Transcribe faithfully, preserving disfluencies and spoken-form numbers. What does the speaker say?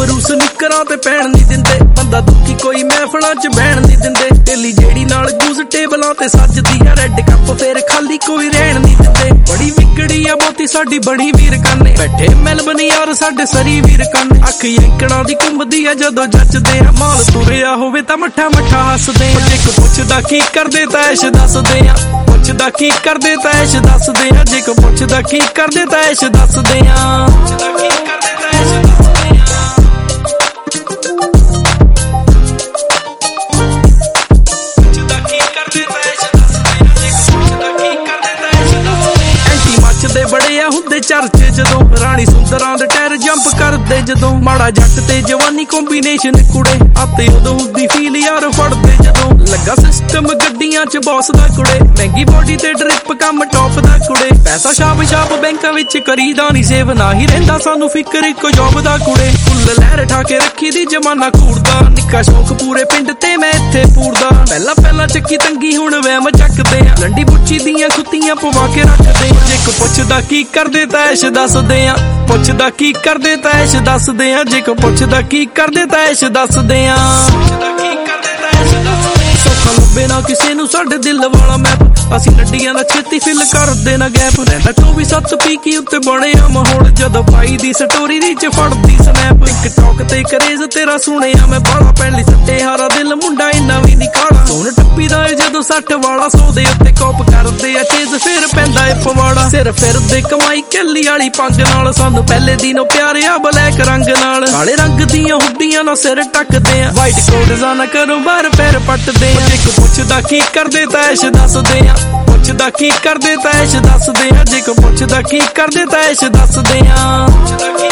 Bruce ਨਿਕਰਾਂ ਤੇ ਪੈਣ ਨਹੀਂ ਦਿੰਦੇ ਬੰਦਾ ਦੁਖੀ ਕੋਈ ਮਹਿਫਲਾਂ ਚ ਬਹਿਣ ਨਹੀਂ ਦਿੰਦੇ ਢੇਲੀ ਜਿਹੜੀ ਨਾਲ ਗੂਸ ਟੇਬਲਾਂ ਤੇ ਸੱਜਦੀ ਆ ਰੈੱਡ ਕੱਪ ਫੇਰ ਖਾਲੀ ਕੋਈ ਰਹਿਣ ਨਹੀਂ ਦਿੰਦੇ ਬੜੀ ਵਿਕੜੀ ਆ ਬਹੁਤੀ ਸਾਡੀ ਬਣੀ ਵੀਰ ਕਾਨੇ ਬੈਠੇ ਮੈਲਬਨ ਯਾਰ ਸਾਡੇ ਸਰੀ ਵੀਰ ਕਾਨੇ ਅੱਖ ਯੰਕੜਾਂ ਦੀ ਘੁੰਮਦੀ ਆ ਜਦੋਂ ਜੱਚਦੇ ਆ ਮਾਲ ਤੁਰਿਆ ਹੋਵੇ ਤਾਂ ਮੱਠਾ ਮੱਠਾ ਹੱਸਦੇ ਆ ਜੇ ਕੋ ਪੁੱਛਦਾ ਕੀ ਕਰਦੇ ਤਾਂ ਐਸ਼ ਦੱਸਦੇ ਆ ਪੁੱਛਦਾ ਕੀ ਕਰਦੇ ਤਾਂ ਐਸ਼ ਦੱਸਦੇ ਆ ਜੇ ਕੋ ਪੁੱਛਦਾ ਕੀ ਕਰਦੇ ਤਾਂ ਐਸ਼ ਦੱਸਦੇ ਆ ਪੁੱਛਦਾ ਕੀ ਕਰਦੇ ਤਾਂ ਐਸ਼ ਦੱਸਦੇ ਆ ਬੜੇ ਆ ਹੁੰਦੇ ਚਰਚੇ ਜਦੋਂ ਰਾਣੀ ਸੁੰਦਰਾਂ ਦੇ ਟਾਇਰ ਜੰਪ ਕਰਦੇ ਜਦੋਂ ਮਾੜਾ ਜੱਟ ਤੇ ਜਵਾਨੀ ਕੰਬੀਨੇਸ਼ਨ ਕੁੜੇ ਆਤੇ ਉਦੋਂ ਹੁੰਦੀ ਫੀਲ ਯਾਰ ਫੜਦੇ ਜਦੋਂ ਲੱਗਾ ਸਿਸਟਮ ਗੱਡੀਆਂ ਚ ਬੌਸ ਦਾ ਕੁੜੇ ਮਹਿੰਗੀ ਬੋਡੀ ਤੇ ਡ੍ਰਿਪ ਕੰਮ ਟੌਪ ਦਾ ਕੁੜੇ ਪੈਸਾ ਛਾਪ ਛਾਪ ਬੈਂਕਾਂ ਵਿੱਚ ਕਰੀਦਾ ਨਹੀਂ ਸੇਵ ਨਾ ਹੀ ਰਹਿੰਦਾ ਸਾਨੂੰ ਫਿਕਰ ਇੱਕੋ ਜੋਬ ਦਾ ਕੁੜੇ ਫੁੱਲ ਲਹਿਰ ਠਾ ਕੇ ਰੱਖੀ ਦੀ ਜਮਾਨਾ ਕੂੜਦਾ ਨਿੱਕਾ ਸ਼ੌਕ ਪੂਰੇ ਪਿੰਡ ਤੇ ਮੈਂ ਇੱਥੇ ਪੂਰਦਾ ਪਹਿਲਾਂ ਪਹਿਲਾਂ ਚੱਕੀ ਤੰਗੀ ਹੁਣ ਵਹਿਮ ਚੱਕਦੇ ਆ ਲੰਡੀ ਬੁੱਚੀ ਦੀਆਂ ਖੁੱਤੀਆਂ ਪਵਾ ਕੇ ਰੱਖਦੇ ਆ ਜੇ ਕੋ ਪੁੱਛਦਾ ਕੀ ਕਰਦੇ ਤਾਂ ਐਸ਼ ਦੱਸਦੇ ਆ ਪੁੱਛਦਾ ਕੀ ਕਰਦੇ ਤਾਂ ਐਸ਼ ਦੱਸਦੇ ਆ ਜੇ ਕੋ ਪੁੱਛਦਾ ਕੀ ਕਰਦੇ ਤਾਂ ਐਸ਼ ਦੱਸਦੇ ਆ ਪੁੱਛਦਾ ਕੀ ਕਰਦੇ ਤਾਂ ਐਸ਼ ਦੱਸਦੇ ਆ ਸੌਖਾ ਲੱਭੇ ਨਾ ਕਿਸੇ ਨੂੰ ਸਾਡੇ ਦਿਲ ਵਾਲਾ ਮੈਪ ਅਸੀਂ ਲੱਡੀਆਂ ਦਾ ਛੇਤੀ ਫਿਲ ਕਰਦੇ ਨਾ ਗੈਪ ਰਹਿੰਦਾ ਚੌਵੀ ਸੱਤ ਪੀ ਕੀ ਉੱਤੇ ਬਣਿਆ ਮਾਹੌਲ ਜਦੋਂ ਪਾਈ ਦੀ ਸਟੋਰੀ ਦੀ ਚ ਫੜਦੀ ਸਨੈਪ ਟਿਕਟੌਕ ਤੇ ਕਰੇਜ਼ ਤੇਰਾ ਸੁਣਿਆ ਮੈਂ ਬਾਲਾ ਪਹਿਲੀ ਸੱਟੇ ਹਾਰਾ ਦਿਲ ਮੁੰਡਾ ਇੰਨਾ ਵੀ ਨਹੀਂ ਕਾਲਾ ਸੋਨ ਟੱਪੀ ਦਾ ਜਦੋਂ ਸੱਠ ਵਾਲਾ ਸੌ ਦੇ ਉੱਤੇ ਕੋਪ ਕਰਦੇ ਆ ਚੇਜ਼ ਫੇਰ ਪੈਂਦਾ ਏ ਪਵਾੜਾ ਸਿਰ ਫਿਰਦੇ ਕਮਾਈ ਕੱਲੀ ਵਾਲੀ ਪੰਜ ਨਾਲ ਸਾਨੂੰ ਪਹਿਲੇ ਦਿਨੋਂ ਪਿਆਰਿਆ ਬਲੈਕ ਰੰਗ ਨਾਲ ਕਾਲੇ ਰੰਗ ਦੀਆਂ ਹੁੱਡੀਆਂ ਨਾਲ ਸਿਰ ਟੱਕਦੇ ਆ ਵਾਈਟ ਕੋਟ ਨਾ ਕਰੋ ਬਾਹਰ ਪੈਰ ਪੱਟਦੇ ਆ ਜੇ ਕੋ ਪੁੱਛਦਾ ਕੀ ਕਰਦੇ ਤਾਂ ਐਸ਼ ਦੱਸਦੇ ਆ ਪੁੱਛਦਾ ਕੀ ਕਰਦੇ ਤਾਂ ਐਸ਼ ਦੱਸਦੇ ਆ ਜੇ ਕੋ ਪੁੱਛਦਾ ਕੀ ਕਰਦੇ ਤਾਂ ਐਸ਼ ਦੱਸਦੇ ਆ।